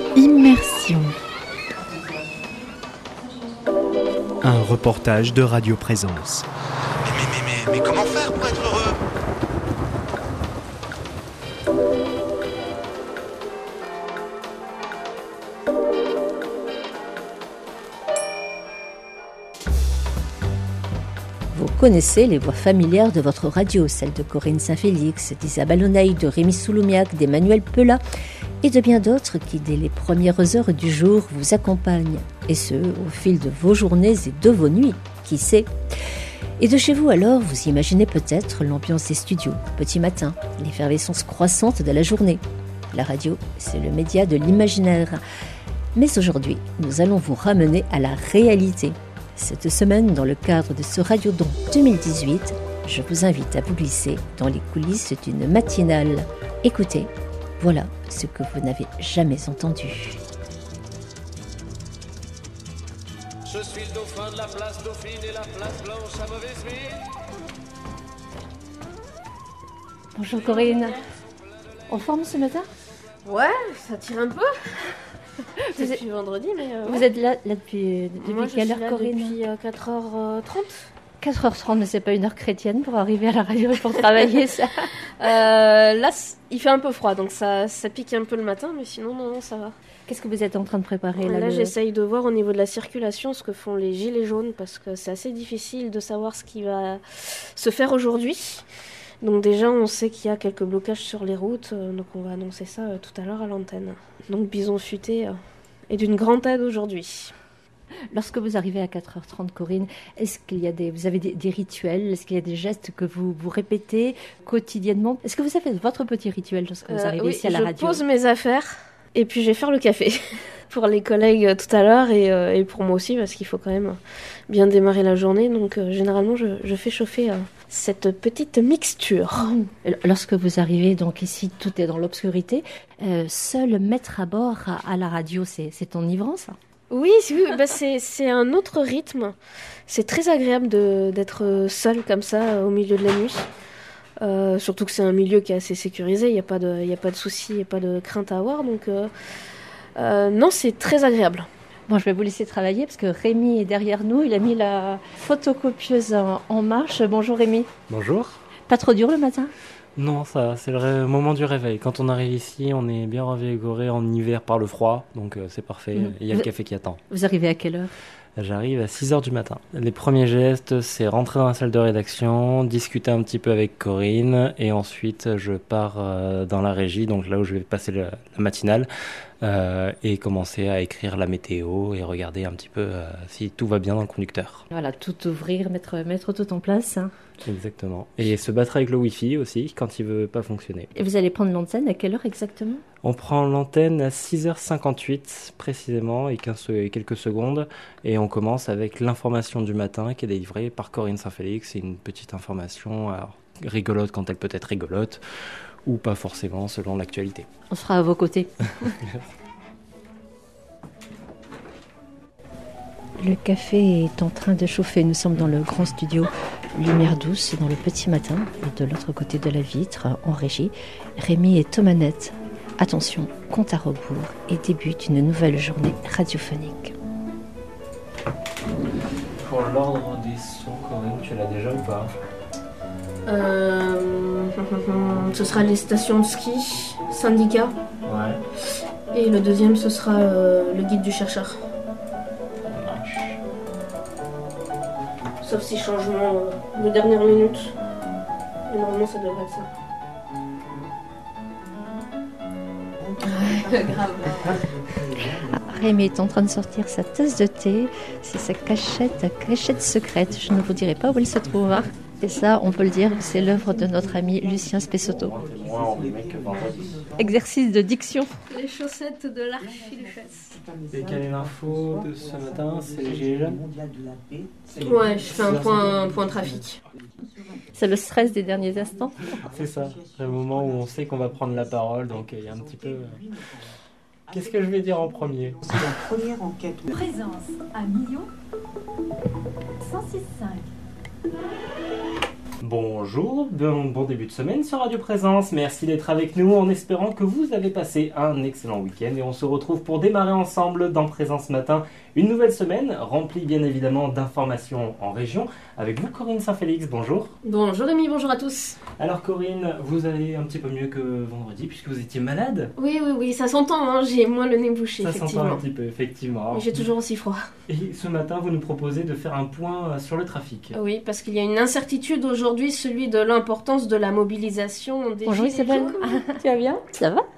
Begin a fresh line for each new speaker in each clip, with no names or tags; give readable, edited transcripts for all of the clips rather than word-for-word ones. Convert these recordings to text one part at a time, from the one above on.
Immersion. Un reportage de Radio Présence.
Mais comment faire pour être heureux ?
Vous connaissez les voix familières de votre radio, celles de Corinne Saint-Félix, d'Isabelle Oneil, de Rémi Souloumiac, d'Emmanuel Pelat et de bien d'autres qui, dès les premières heures du jour, vous accompagnent. Et ce, au fil de vos journées et de vos nuits, qui sait ? Et de chez vous alors, vous imaginez peut-être l'ambiance des studios, petit matin, l'effervescence croissante de la journée. La radio, c'est le média de l'imaginaire. Mais aujourd'hui, nous allons vous ramener à la réalité. Cette semaine, dans le cadre de ce Radiodon 2018, je vous invite à vous glisser dans les coulisses d'une matinale. Écoutez, voilà ce que vous n'avez jamais entendu.
Je suis le dauphin de la place Dauphine et la place Blanche à mauvaise mine.
Bonjour Corinne. En forme ce matin ?
Ouais, ça tire un peu. C'est depuis vendredi, mais...
Vous êtes là depuis
Moi,
quelle heure, Corinne ?
Depuis 4h30.
4h30, mais c'est pas une heure chrétienne pour arriver à la radio et pour travailler, ça.
Là, il fait un peu froid, donc ça pique un peu le matin, mais sinon, non, ça va.
Qu'est-ce que vous êtes en train de préparer là ?
J'essaye de voir au niveau de la circulation ce que font les gilets jaunes, parce que c'est assez difficile de savoir ce qui va se faire aujourd'hui. Donc déjà, on sait qu'il y a quelques blocages sur les routes, donc on va annoncer ça tout à l'heure à l'antenne. Donc Bison Futé est d'une grande aide aujourd'hui.
Lorsque vous arrivez à 4h30, Corinne, est-ce qu'il y a vous avez des rituels ? Est-ce qu'il y a des gestes que vous répétez quotidiennement ? Est-ce que vous avez votre petit rituel lorsque vous arrivez ici à la radio ?
Je pose mes affaires et puis je vais faire le café pour les collègues tout à l'heure et pour moi aussi parce qu'il faut quand même bien démarrer la journée. Donc généralement, je fais chauffer cette petite mixture.
Lorsque vous arrivez donc ici, tout est dans l'obscurité. Seul mettre à bord à la radio, c'est enivrant, ça ?
Oui, c'est un autre rythme. C'est très agréable d'être seul comme ça au milieu de la nuit. Surtout que c'est un milieu qui est assez sécurisé, il n'y a pas de soucis, il n'y a pas de crainte à avoir. Donc non, c'est très agréable.
Bon, je vais vous laisser travailler parce que Rémi est derrière nous. Il a mis la photocopieuse en marche. Bonjour Rémi.
Bonjour.
Pas trop dur le matin ?
Non, ça, c'est le moment du réveil. Quand on arrive ici, on est bien revigoré en hiver par le froid, donc c'est parfait. Il y a le café qui attend.
Vous arrivez à quelle heure ?
J'arrive à 6h du matin. Les premiers gestes, c'est rentrer dans la salle de rédaction, discuter un petit peu avec Corinne, et ensuite je pars dans la régie, donc là où je vais passer la matinale, et commencer à écrire la météo et regarder un petit peu si tout va bien dans le conducteur.
Voilà, tout ouvrir, mettre tout en place. Hein.
Exactement. Et se battre avec le Wi-Fi aussi quand il ne veut pas fonctionner.
Et vous allez prendre l'antenne à quelle heure exactement ?
On prend l'antenne à 6h58 précisément et quelques secondes et on commence avec l'information du matin qui est délivrée par Corinne Saint-Félix. C'est une petite information rigolote quand elle peut être rigolote ou pas forcément selon l'actualité.
On sera à vos côtés. Le café est en train de chauffer. Nous sommes dans le grand studio Lumière douce dans le petit matin. Et de l'autre côté de la vitre, en régie, Rémi et Thomanette. Attention, compte à rebours et débute une nouvelle journée radiophonique.
Pour l'ordre des sons, Corinne, tu l'as déjà ou pas ?
Ce sera les stations de ski, syndicats.
Ouais.
Et le deuxième, ce sera le guide du chercheur. Sauf si changement de dernière minute. Et normalement, ça devrait être ça. Grave.
Rémi est en train de sortir sa tasse de thé. C'est sa cachette secrète. Je ne vous dirai pas où elle se trouve. Hein. Et ça, on peut le dire, c'est l'œuvre de notre ami Lucien Spessotto. Exercice de diction.
Les chaussettes de l'archiduchesse.
Et quelle est l'info de ce matin ? C'est les gilets jaunes ?
Ouais, je fais un point trafic.
C'est le stress des derniers instants.
C'est ça, le moment où on sait qu'on va prendre la parole, donc il y a un petit peu... Qu'est-ce que je vais dire en premier ?
C'est la première enquête.
Présence à Millau 106.5.
Bonjour, bon début de semaine sur Radio Présence. Merci d'être avec nous en espérant que vous avez passé un excellent week-end. Et on se retrouve pour démarrer ensemble dans Présence Matin une nouvelle semaine remplie bien évidemment d'informations en région. Avec vous Corinne Saint-Félix, bonjour.
Bonjour Rémi, bonjour à tous.
Alors Corinne, vous allez un petit peu mieux que vendredi puisque vous étiez malade.
Oui, ça s'entend, hein, j'ai moins le nez bouché,
Ça
effectivement.
s'entend un petit peu, effectivement.
Mais j'ai toujours aussi froid.
Et ce matin, vous nous proposez de faire un point sur le trafic.
Oui, parce qu'il y a une incertitude aujourd'hui, celui de l'importance de la mobilisation des
Bonjour
gilets
Isabelle,
jaunes.
tu vas bien? Ça va?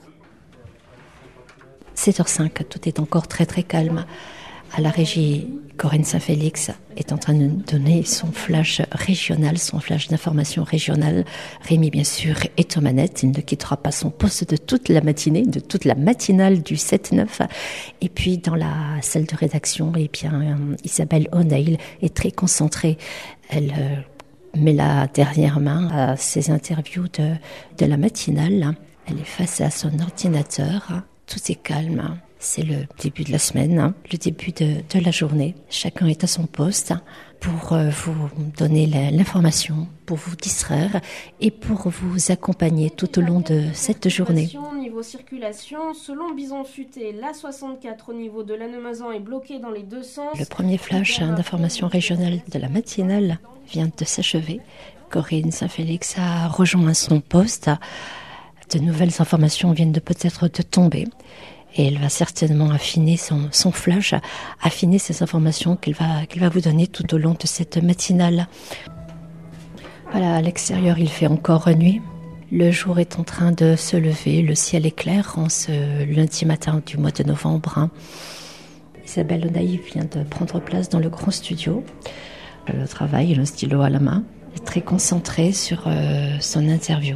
7h05, tout est encore très très calme. À la régie, Corinne Saint-Félix est en train de donner son flash régional, son flash d'information régionale. Rémi, bien sûr, est aux manettes. Il ne quittera pas son poste de toute la matinée, de toute la matinale du 7-9. Et puis, dans la salle de rédaction, eh bien, Isabelle O'Neill est très concentrée. Elle met la dernière main à ses interviews de la matinale. Elle est face à son ordinateur. Tout est calme. C'est le début de la semaine, le début de la journée. Chacun est à son poste pour vous donner l'information, pour vous distraire et pour vous accompagner tout au long de cette journée.
Niveau circulation, selon Bison Futé, l'A64 au niveau de Lannemezan est bloqué dans les deux sens.
Le premier flash d'information régionale de la matinale vient de s'achever. Corinne Saint-Félix a rejoint son poste. De nouvelles informations viennent peut-être de tomber. Et elle va certainement affiner son flash, affiner ces informations qu'elle va vous donner tout au long de cette matinale. Voilà, à l'extérieur, il fait encore nuit. Le jour est en train de se lever, le ciel est clair en ce lundi matin du mois de novembre. Isabelle O'Neill vient de prendre place dans le grand studio. Le travail, le stylo à la main, est très concentrée sur son interview.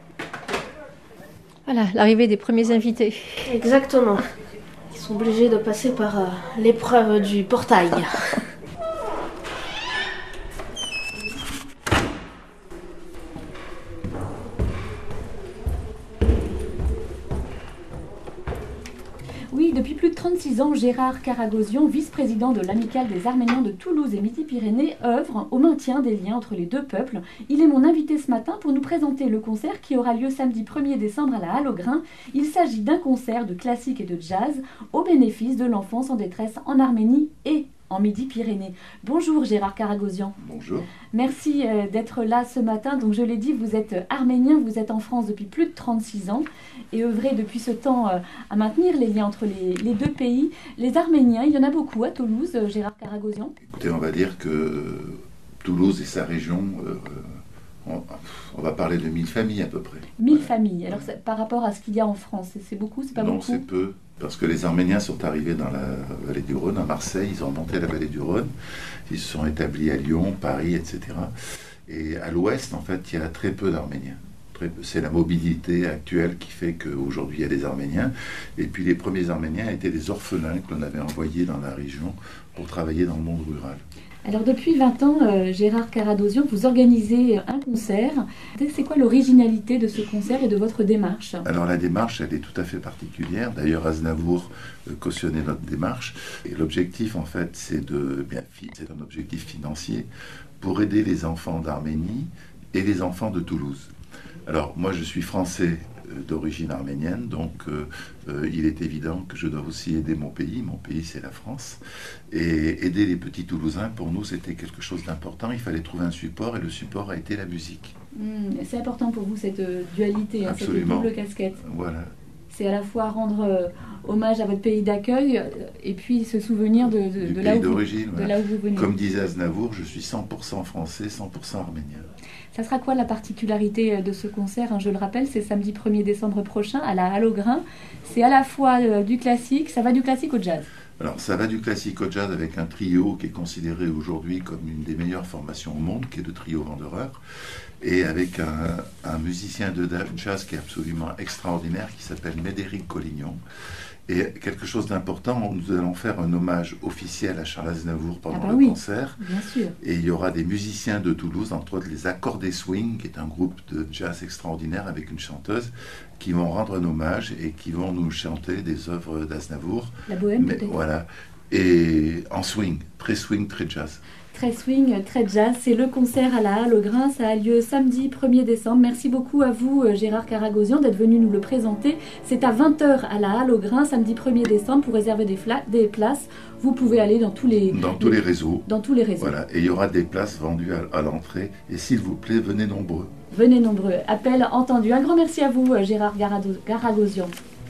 Voilà, l'arrivée des premiers invités.
Exactement. Ils sont obligés de passer par l'épreuve du portail.
Oui, depuis plus de 36 ans, Gérard Karagozian, vice-président de l'Amicale des Arméniens de Toulouse et Midi-Pyrénées, œuvre au maintien des liens entre les deux peuples. Il est mon invité ce matin pour nous présenter le concert qui aura lieu samedi 1er décembre à la Halle aux Grains. Il s'agit d'un concert de classique et de jazz au bénéfice de l'enfance en détresse en Arménie et en Midi-Pyrénées. Bonjour Gérard Karagozian.
Bonjour.
Merci d'être là ce matin. Donc je l'ai dit, vous êtes arménien, vous êtes en France depuis plus de 36 ans et œuvrez depuis ce temps à maintenir les liens entre les deux pays. Les Arméniens, il y en a beaucoup à Toulouse, Gérard Karagozian.
Écoutez, on va dire que Toulouse et sa région, on va parler de 1000 familles à peu près.
1000 familles. Alors par rapport à ce qu'il y a en France, c'est beaucoup, c'est pas beaucoup?
Non, c'est peu. Parce que les Arméniens sont arrivés dans la vallée du Rhône, à Marseille, ils ont monté la vallée du Rhône, ils se sont établis à Lyon, Paris, etc. Et à l'ouest, en fait, il y a très peu d'Arméniens. C'est la mobilité actuelle qui fait qu'aujourd'hui il y a des Arméniens. Et puis les premiers Arméniens étaient des orphelins que l'on avait envoyés dans la région pour travailler dans le monde rural.
Alors depuis 20 ans, Gérard Karagozian, vous organisez un concert. C'est quoi l'originalité de ce concert et de votre démarche?
Alors la démarche, elle est tout à fait particulière. D'ailleurs, Aznavour cautionnait notre démarche. Et l'objectif, en fait, c'est un objectif financier pour aider les enfants d'Arménie et les enfants de Toulouse. Alors moi, je suis français d'origine arménienne, donc il est évident que je dois aussi aider mon pays. Mon pays, c'est la France. Et aider les petits Toulousains, pour nous, c'était quelque chose d'important. Il fallait trouver un support, et le support a été la musique.
C'est important pour vous, cette dualité, cette double casquette.
Voilà.
C'est à la fois rendre hommage à votre pays d'accueil et puis se souvenir de là où vous venez.
Comme disait Aznavour, je suis 100% français, 100% arménien.
Ça sera quoi la particularité de ce concert? Je le rappelle, c'est samedi 1er décembre prochain à la Halle aux Grains. C'est à la fois du classique, ça va du classique au jazz.
Alors ça va du classique au jazz avec un trio qui est considéré aujourd'hui comme une des meilleures formations au monde, qui est le trio Vandereur, et avec un musicien de jazz qui est absolument extraordinaire, qui s'appelle Médéric Collignon. Et quelque chose d'important, nous allons faire un hommage officiel à Charles Aznavour pendant le concert.
Bien sûr.
Et il y aura des musiciens de Toulouse, entre autres les Accordés Swing, qui est un groupe de jazz extraordinaire avec une chanteuse, qui vont rendre un hommage et qui vont nous chanter des œuvres d'Aznavour.
La bohème, peut-être.
Voilà. et en swing, très jazz.
Très swing, très jazz. C'est le concert à la Halle au Grain. Ça a lieu samedi 1er décembre. Merci beaucoup à vous, Gérard Karagosian, d'être venu nous le présenter. C'est à 20h à la Halle au Grain, samedi 1er décembre. Pour réserver des places, vous pouvez aller dans tous les
réseaux.
Dans tous les réseaux.
Voilà. Et il y aura des places vendues à l'entrée. Et s'il vous plaît, venez nombreux.
Venez nombreux. Appel entendu. Un grand merci à vous, Gérard Karagosian.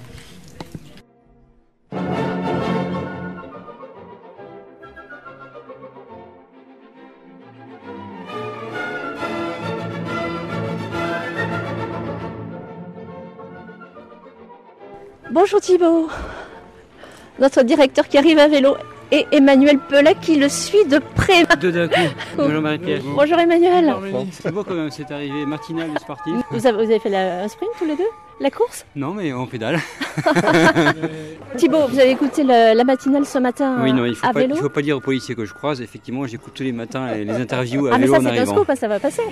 Bonjour Thibaut, notre directeur qui arrive à vélo, et Emmanuel Pelat qui le suit de près.
Deux d'un coup. Bonjour Marie-Pierre.
Bonjour Emmanuel.
C'est beau quand même, c'est arrivé matinal et sportif.
Vous avez fait un sprint tous les deux? La course?
Non, mais on pédale.
Thibaut, vous avez écouté la matinale ce matin
oui, non, il
à vélo?
Il ne faut pas dire aux policiers que je croise. Effectivement, j'écoute tous les matins les interviews à
vélo
en arrivant.
Ah mais ça c'est un scoop, ça va passer.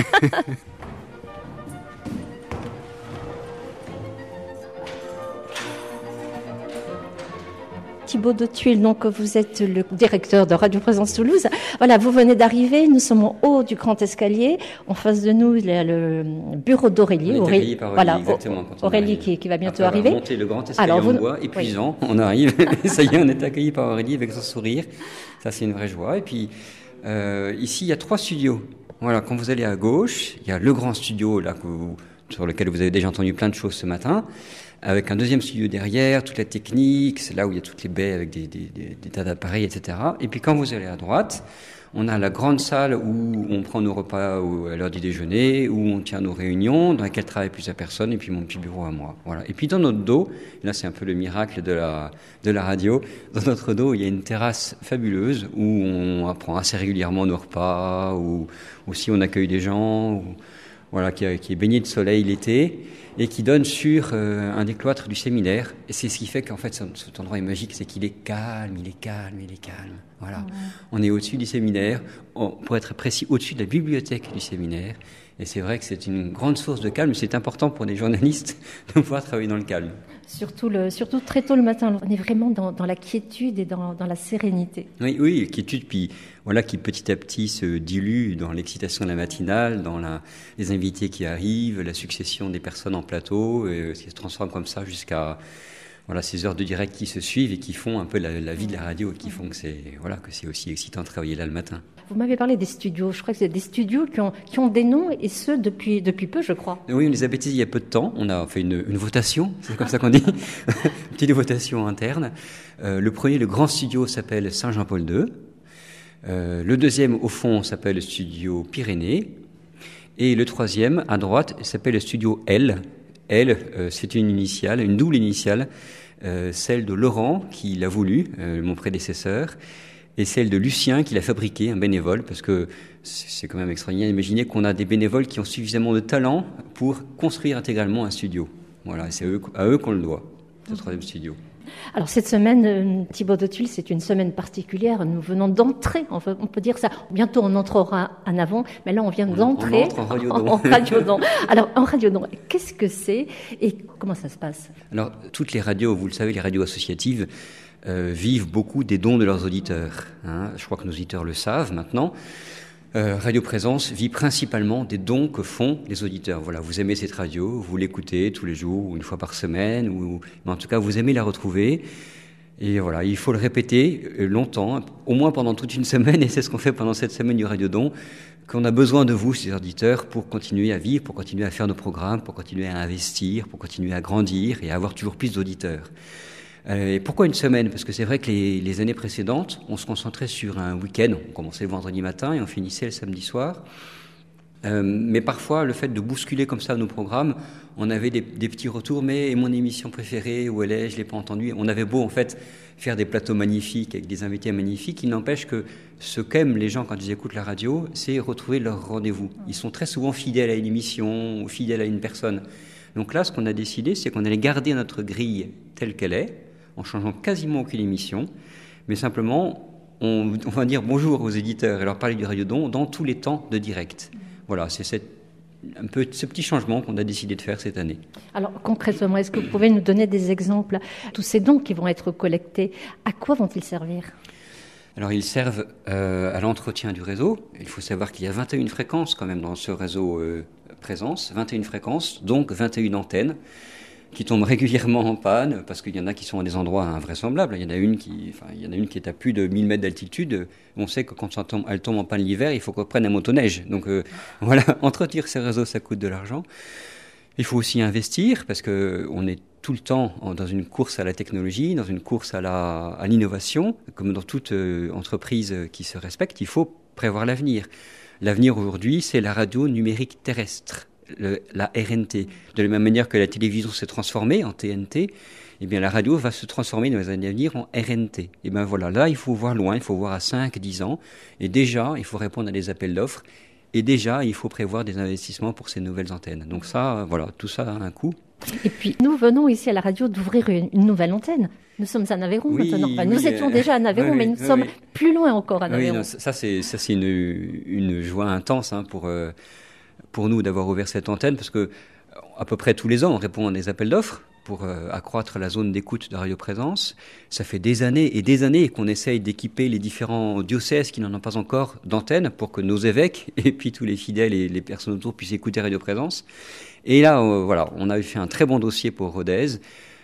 Thibaut de Tuile, donc vous êtes le directeur de Radio Présence Toulouse. Voilà, vous venez d'arriver, nous sommes en haut du grand escalier. En face de nous, il y a le bureau d'Aurélie.
Aurélie,
voilà,
exactement.
Aurélie qui va bientôt arriver.
Monter le grand escalier en bois, épuisant, oui. On arrive, ça y est, on est accueilli par Aurélie avec son sourire. Ça, c'est une vraie joie. Et puis, ici, il y a 3 studios. Voilà, quand vous allez à gauche, il y a le grand studio là, sur lequel vous avez déjà entendu plein de choses ce matin, avec un deuxième studio derrière, toute la technique, c'est là où il y a toutes les baies avec des tas d'appareils, etc. Et puis quand vous allez à droite, on a la grande salle où on prend nos repas à l'heure du déjeuner, où on tient nos réunions, dans laquelle travaillent plusieurs personnes, et puis mon petit bureau à moi. Voilà. Et puis dans notre dos, là c'est un peu le miracle de la radio, dans notre dos il y a une terrasse fabuleuse où on prend assez régulièrement nos repas, ou si on accueille des gens, voilà, qui est baigné de soleil l'été, et qui donne sur un des cloîtres du séminaire. Et c'est ce qui fait qu'en fait, cet endroit est magique, c'est qu'il est calme. Voilà. Mmh. On est au-dessus du séminaire, pour être précis, au-dessus de la bibliothèque du séminaire. Et c'est vrai que c'est une grande source de calme. C'est important pour des journalistes de pouvoir travailler dans le calme.
Surtout très tôt le matin, on est vraiment dans la quiétude et dans la sérénité.
Oui, quiétude, puis voilà, qui petit à petit se dilue dans l'excitation de la matinale, dans les invités qui arrivent, la succession des personnes en plateau, qui se transforme comme ça jusqu'à ces heures de direct qui se suivent et qui font un peu la vie de la radio et qui font que c'est aussi excitant de travailler là le matin.
Vous m'avez parlé des studios. Je crois que c'est des studios qui ont des noms, et ce depuis peu, je crois.
Oui, on les a baptisés il y a peu de temps. On a fait une votation, c'est comme ça qu'on dit, une petite votation interne. Le premier, le grand studio, s'appelle Saint-Jean-Paul II. Le deuxième, au fond, s'appelle le studio Pyrénées. Et le troisième, à droite, s'appelle le studio L. L, c'est une double initiale, celle de Laurent, qui l'a voulu, mon prédécesseur, et celle de Lucien, qui l'a fabriqué, un bénévole, parce que c'est quand même extraordinaire d'imaginer qu'on a des bénévoles qui ont suffisamment de talent pour construire intégralement un studio. Voilà, c'est à eux qu'on le doit, ce troisième studio.
Alors cette semaine, Thibaut de Tuile, c'est une semaine particulière. Nous venons d'entrer, on peut dire ça. Bientôt on entrera en avant, mais là on vient d'entrer
en Radiodon.
En Radiodon. Alors en Radiodon, qu'est-ce que c'est et comment ça se passe?
Alors toutes les radios, vous le savez, les radios associatives vivent beaucoup des dons de leurs auditeurs. Je crois que nos auditeurs le savent maintenant. Radio Présence vit principalement des dons que font les auditeurs. Voilà, vous aimez cette radio, vous l'écoutez tous les jours ou une fois par semaine, mais en tout cas vous aimez la retrouver. Et voilà, il faut le répéter longtemps, au moins pendant toute une semaine, et c'est ce qu'on fait pendant cette semaine du Radiodon, qu'on a besoin de vous, ces auditeurs, pour continuer à vivre, pour continuer à faire nos programmes, pour continuer à investir, pour continuer à grandir et à avoir toujours plus d'auditeurs. Et pourquoi une semaine? Parce que c'est vrai que les années précédentes, on se concentrait sur un week-end. On commençait le vendredi matin et on finissait le samedi soir. Mais parfois, le fait de bousculer comme ça nos programmes, on avait des petits retours. Mais mon émission préférée, où elle est? Je ne l'ai pas entendue. On avait beau, en fait, faire des plateaux magnifiques avec des invités magnifiques. Il n'empêche que ce qu'aiment les gens quand ils écoutent la radio, c'est retrouver leur rendez-vous. Ils sont très souvent fidèles à une émission ou fidèles à une personne. Donc là, ce qu'on a décidé, c'est qu'on allait garder notre grille telle qu'elle est, en changeant quasiment aucune émission, mais simplement, on va dire bonjour aux éditeurs et leur parler du Radiodon dans tous les temps de direct. Voilà, c'est cette un peu ce petit changement qu'on a décidé de faire cette année.
Alors concrètement, est-ce que vous pouvez nous donner des exemples? Tous ces dons qui vont être collectés, à quoi vont-ils servir?
Alors ils servent à l'entretien du réseau. Il faut savoir qu'il y a 21 fréquences quand même dans ce réseau Présence, 21 fréquences, donc 21 antennes qui tombent régulièrement en panne, parce qu'il y en a qui sont à des endroits invraisemblables. Il y en a une qui est à plus de 1000 mètres d'altitude. On sait que quand elle tombe en panne l'hiver, il faut qu'on prenne un motoneige. Donc voilà, entretenir ces réseaux, ça coûte de l'argent. Il faut aussi investir, parce qu'on est tout le temps dans une course à la technologie, dans une course à l'innovation. Comme dans toute entreprise qui se respecte, il faut prévoir l'avenir. L'avenir aujourd'hui, c'est la radio numérique terrestre. La RNT. De la même manière que la télévision s'est transformée en TNT, eh bien la radio va se transformer dans les années à venir en RNT. Et bien voilà, là il faut voir loin, il faut voir à 5-10 ans, et déjà il faut répondre à des appels d'offres, et déjà il faut prévoir des investissements pour ces nouvelles antennes. Donc ça, voilà, tout ça a un coût.
Et puis nous venons ici à la radio d'ouvrir une nouvelle antenne. Nous sommes à Aveyron maintenant. Enfin, nous étions déjà à Aveyron, mais nous sommes plus loin encore à Aveyron.
Oui, ça c'est une joie intense pour nous d'avoir ouvert cette antenne, parce que à peu près tous les ans, on répond à des appels d'offres pour accroître la zone d'écoute de Radio Présence. Ça fait des années et des années qu'on essaye d'équiper les différents diocèses qui n'en ont pas encore d'antenne pour que nos évêques et puis tous les fidèles et les personnes autour puissent écouter Radio Présence. Et là, voilà, on avait fait un très bon dossier pour Rodez.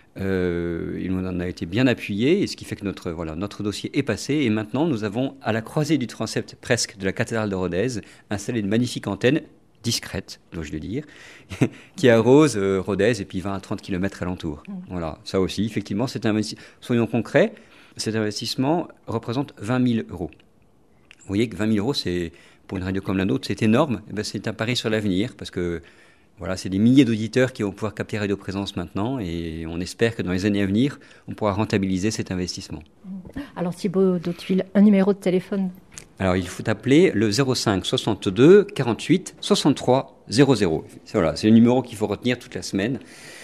Il en a été bien appuyé, et ce qui fait que notre dossier est passé. Et maintenant, nous avons, à la croisée du transept presque de la cathédrale de Rodez, installé une magnifique antenne discrète, dois-je le dire, qui arrose Rodez et puis 20 à 30 km alentour. Voilà, ça aussi, effectivement, c'est un investissement. Soyons concrets, cet investissement représente 20 000 euros. Vous voyez que 20 000 euros, c'est, pour une radio comme la nôtre, c'est énorme. Et bien, c'est un pari sur l'avenir, parce que voilà, c'est des milliers d'auditeurs qui vont pouvoir capter Radio Présence maintenant, et on espère que dans les années à venir, on pourra rentabiliser cet investissement.
Alors Thibaut d'Hauteville, un numéro de téléphone? Alors
il faut appeler le 05 62 48 63 00. Voilà, c'est le numéro qu'il faut retenir toute la semaine.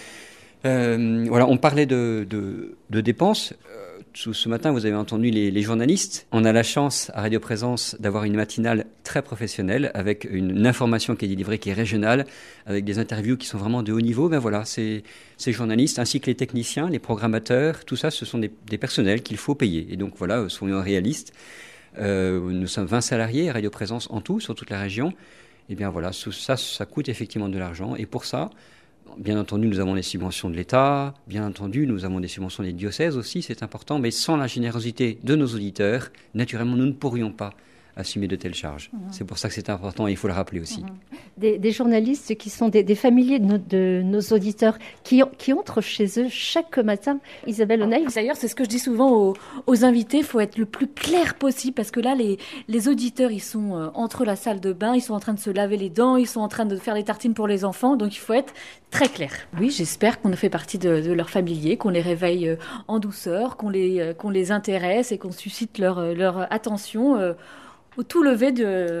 Voilà, on parlait de dépenses. Ce matin, vous avez entendu les journalistes. On a la chance à Radio Présence d'avoir une matinale très professionnelle, avec une information qui est délivrée, qui est régionale, avec des interviews qui sont vraiment de haut niveau. Ben voilà, ces journalistes, ainsi que les techniciens, les programmateurs, tout ça, ce sont des personnels qu'il faut payer. Et donc voilà, soyons réalistes. Nous sommes 20 salariés à Radio Présence en tout, sur toute la région. Et bien voilà, ça coûte effectivement de l'argent. Et pour ça, bien entendu, nous avons les subventions de l'État, bien entendu, nous avons des subventions des diocèses aussi, c'est important, mais sans la générosité de nos auditeurs, naturellement, nous ne pourrions pas assumer de telles charges. C'est pour ça que c'est important, et il faut le rappeler aussi.
Des journalistes qui sont des familiers de nos auditeurs, qui entrent chez eux chaque matin. Isabelle Oneil.
D'ailleurs, c'est ce que je dis souvent aux invités, il faut être le plus clair possible, parce que là, les auditeurs, ils sont entre la salle de bain, ils sont en train de se laver les dents, ils sont en train de faire les tartines pour les enfants, donc il faut être très clair. Oui, j'espère qu'on fait partie de leurs familiers, qu'on les réveille en douceur, qu'on les intéresse et qu'on suscite leur attention au tout lever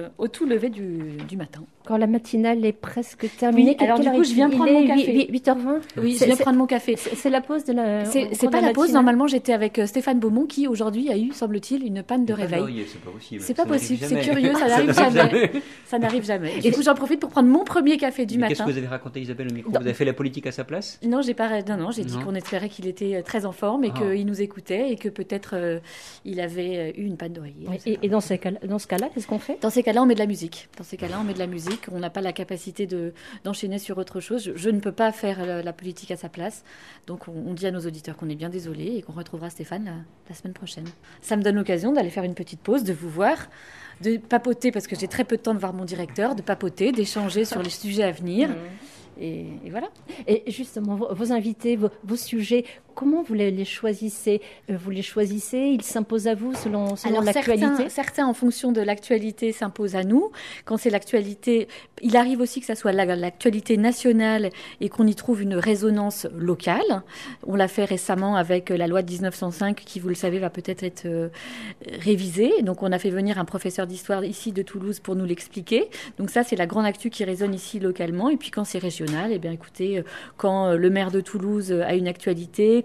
du matin.
Quand la matinale est presque terminée.
Oui, alors du coup, je viens prendre mon café.
8h20.
Oui, je viens prendre mon café.
C'est la pause de la...
C'est pas la pause. Normalement, j'étais avec Stéphane Beaumont, qui aujourd'hui a eu, semble-t-il, une panne de réveil.
C'est pas possible.
C'est pas possible. C'est curieux, ça n'arrive jamais. Ça n'arrive jamais. Du coup, j'en profite pour prendre mon premier café du matin.
Qu'est-ce que vous avez raconté, Isabelle, au micro? Vous avez fait la politique à sa place?
Non, j'ai dit qu'on espérait qu'il était très en forme et qu'il nous écoutait, et que peut-être il avait eu une panne d'oreiller.
Et dans ce cas-là, qu'est-ce qu'on fait?
Dans ces cas-là, on met de la musique. On n'a pas la capacité d'enchaîner sur autre chose. Je ne peux pas faire la politique à sa place. Donc on dit à nos auditeurs qu'on est bien désolé et qu'on retrouvera Stéphane la semaine prochaine. Ça me donne l'occasion d'aller faire une petite pause, de vous voir, de papoter, parce que j'ai très peu de temps de voir mon directeur, de papoter, d'échanger sur les sujets à venir. Et voilà. Et justement, vos invités, vos sujets, comment vous les choisissez? Vous les choisissez, ils s'imposent à vous selon l'actualité? Certains, en fonction de l'actualité, s'imposent à nous. Quand c'est l'actualité, il arrive aussi que ça soit l'actualité nationale et qu'on y trouve une résonance locale. On l'a fait récemment avec la loi de 1905 qui, vous le savez, va peut-être être révisée. Donc on a fait venir un professeur d'histoire ici de Toulouse pour nous l'expliquer. Donc ça, c'est la grande actu qui résonne ici localement. Et puis quand c'est régional, eh bien écoutez, quand le maire de Toulouse a une actualité,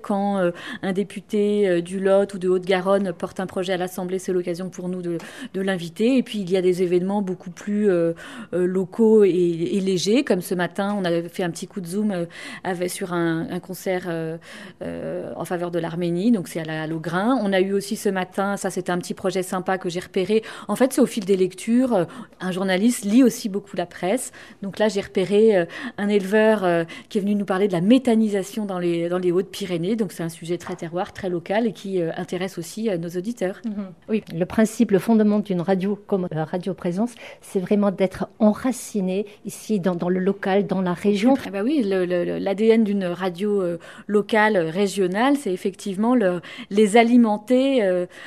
quand un député du Lot ou de Haute-Garonne porte un projet à l'Assemblée, c'est l'occasion pour nous de l'inviter. Et puis il y a des événements beaucoup plus locaux et légers, comme ce matin, on avait fait un petit coup de zoom sur un concert en faveur de l'Arménie, donc c'est à Laugrain. On a eu aussi ce matin, ça c'était un petit projet sympa que j'ai repéré. En fait, c'est au fil des lectures, un journaliste lit aussi beaucoup la presse. Donc là, j'ai repéré un éleveur qui est venu nous parler de la méthanisation dans les Hautes-Pyrénées. Donc c'est un sujet très terroir, très local et qui intéresse aussi nos auditeurs.
Oui, le principe, le fondement d'une radio comme Radio Présence, c'est vraiment d'être enraciné ici dans le local, dans la région.
Ah bah oui, l'ADN d'une radio locale, régionale, c'est effectivement les alimenter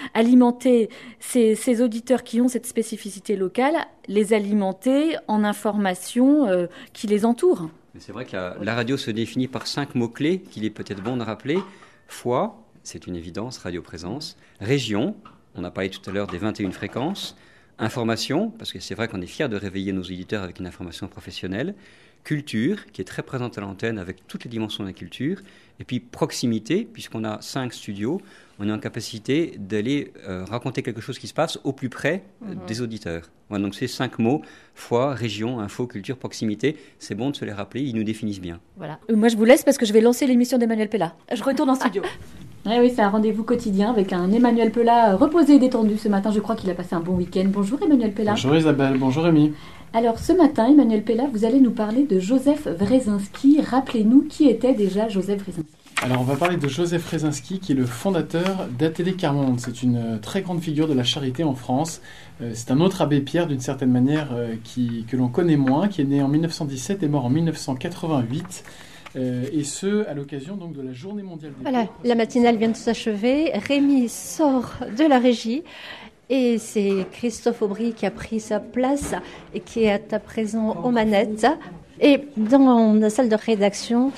ces auditeurs qui ont cette spécificité locale, les alimenter en informations qui les entourent.
C'est vrai que la radio se définit par 5 mots-clés qu'il est peut-être bon de rappeler. Foi, c'est une évidence, radioprésence. Région, on a parlé tout à l'heure des 21 fréquences. Information, parce que c'est vrai qu'on est fiers de réveiller nos auditeurs avec une information professionnelle. Culture, qui est très présente à l'antenne avec toutes les dimensions de la culture. Et puis proximité, puisqu'on a 5 studios, on est en capacité d'aller raconter quelque chose qui se passe au plus près des auditeurs. Voilà, donc ces 5 mots, foi, région, info, culture, proximité, c'est bon de se les rappeler, ils nous définissent bien.
Voilà. Moi je vous laisse parce que je vais lancer l'émission d'Emmanuel Pella. Je retourne en studio. Oui, c'est un rendez-vous quotidien avec un Emmanuel Pella reposé et détendu ce matin. Je crois qu'il a passé un bon week-end. Bonjour Emmanuel Pella.
Bonjour Isabelle, bonjour Rémi.
Alors ce matin, Emmanuel Pella, vous allez nous parler de Joseph Wrezinski. Rappelez-nous qui était déjà Joseph Wrezinski.
Alors on va parler de Joseph Wrezinski qui est le fondateur d'ATD Quart Monde. C'est une très grande figure de la charité en France. C'est un autre abbé Pierre d'une certaine manière que l'on connaît moins, qui est né en 1917 et mort en 1988. Et ce, à l'occasion donc de la Journée mondiale des
pauvres. Voilà, la matinale vient de s'achever. Rémi sort de la régie. Et c'est Christophe Aubry qui a pris sa place et qui est à présent aux manettes. Et dans la salle de rédaction,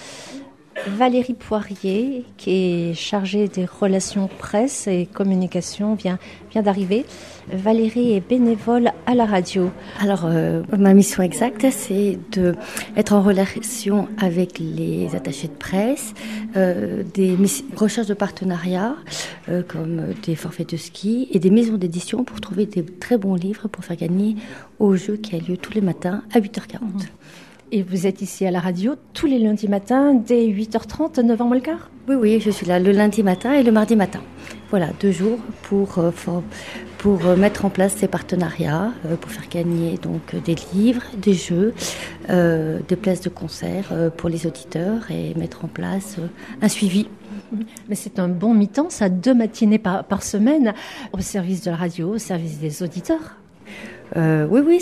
Valérie Poirier, qui est chargée des relations presse et communication, vient d'arriver. Valérie est bénévole à la radio.
Alors, ma mission exacte, c'est d'être en relation avec les attachés de presse, des recherches de partenariats, comme des forfaits de ski, et des maisons d'édition pour trouver des très bons livres pour faire gagner au jeu qui a lieu tous les matins à 8h40.
Et vous êtes ici à la radio tous les lundis matins, dès 8h30, 9h moins le quart ?
Oui, je suis là le lundi matin et le mardi matin. Voilà, 2 jours pour mettre en place ces partenariats, pour faire gagner donc des livres, des jeux, des places de concert pour les auditeurs et mettre en place un suivi.
Mais c'est un bon mi-temps, ça, 2 matinées par semaine au service de la radio, au service des auditeurs.
Oui,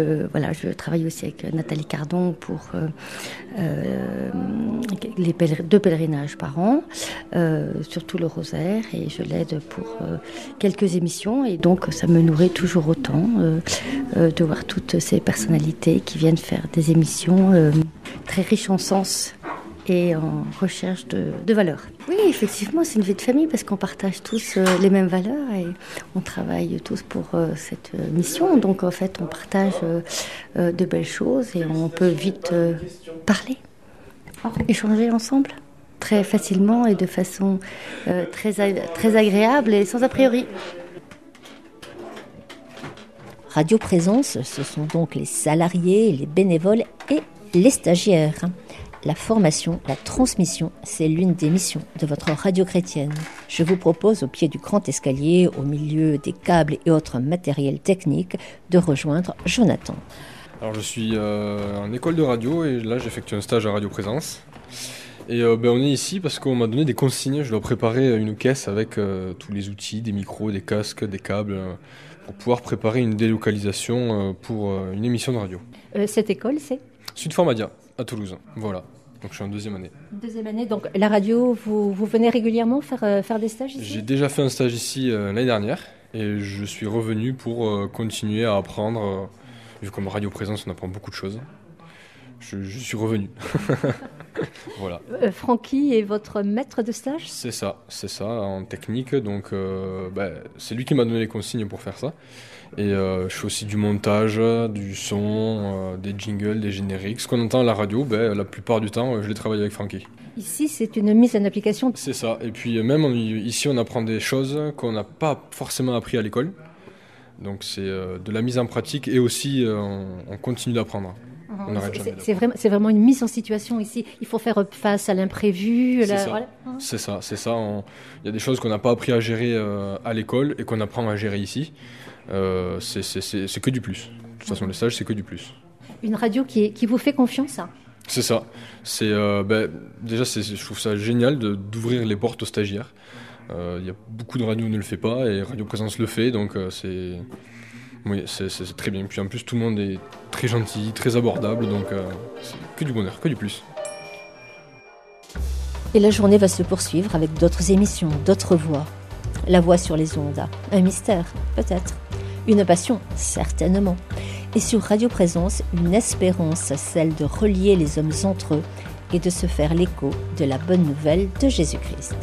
je travaille aussi avec Nathalie Cardon pour 2 pèlerinages par an, surtout le rosaire, et je l'aide pour quelques émissions, et donc ça me nourrit toujours autant de voir toutes ces personnalités qui viennent faire des émissions très riches en sens et en recherche de valeurs. Oui, effectivement, c'est une vie de famille parce qu'on partage tous les mêmes valeurs et on travaille tous pour cette mission. Donc, en fait, on partage de belles choses et on peut vite parler, échanger ensemble très facilement et de façon très agréable et sans a priori.
Radio Présence, ce sont donc les salariés, les bénévoles et les stagiaires. La formation, la transmission, c'est l'une des missions de votre radio chrétienne. Je vous propose, au pied du grand escalier, au milieu des câbles et autres matériels techniques, de rejoindre Jonathan.
Alors je suis en école de radio et là j'effectue un stage à Radio Présence. Et on est ici parce qu'on m'a donné des consignes. Je dois préparer une caisse avec tous les outils, des micros, des casques, des câbles, pour pouvoir préparer une délocalisation pour une émission de radio.
Cette école, c'est
Sud Formadia, à Toulouse. Voilà. Donc je suis en 2e année.
2e année, donc la radio, vous venez régulièrement faire des stages ici ?
J'ai déjà fait un stage ici l'année dernière et je suis revenu pour continuer à apprendre. Vu comme Radio Présence, on apprend beaucoup de choses. Je suis revenu. Voilà.
Francky est votre maître de stage ?
C'est ça, en technique. Donc c'est lui qui m'a donné les consignes pour faire ça. Et je fais aussi du montage, du son, des jingles, des génériques. Ce qu'on entend à la radio, la plupart du temps, je les travaille avec Francky.
Ici, c'est une mise en application.
C'est ça. Et puis même ici, on apprend des choses qu'on n'a pas forcément appris à l'école. Donc c'est de la mise en pratique et aussi on continue d'apprendre. On n'arrête jamais.
C'est vraiment une mise en situation ici. Il faut faire face à l'imprévu.
C'est ça. Il y a des choses qu'on n'a pas appris à gérer à l'école et qu'on apprend à gérer ici. C'est que du plus. De toute façon, les stages, c'est que du plus.
Une radio qui vous fait confiance, hein.
C'est ça. Déjà, je trouve ça génial d'ouvrir les portes aux stagiaires. Il y a beaucoup de radios qui ne le font pas et Radio Présence le fait, donc c'est très bien. Puis en plus, tout le monde est très gentil, très abordable, donc c'est que du bonheur, que du plus.
Et la journée va se poursuivre avec d'autres émissions, d'autres voix. La voix sur les ondes, un mystère, peut-être. Une passion, certainement. Et sur Radio Présence, une espérance, celle de relier les hommes entre eux et de se faire l'écho de la bonne nouvelle de Jésus-Christ.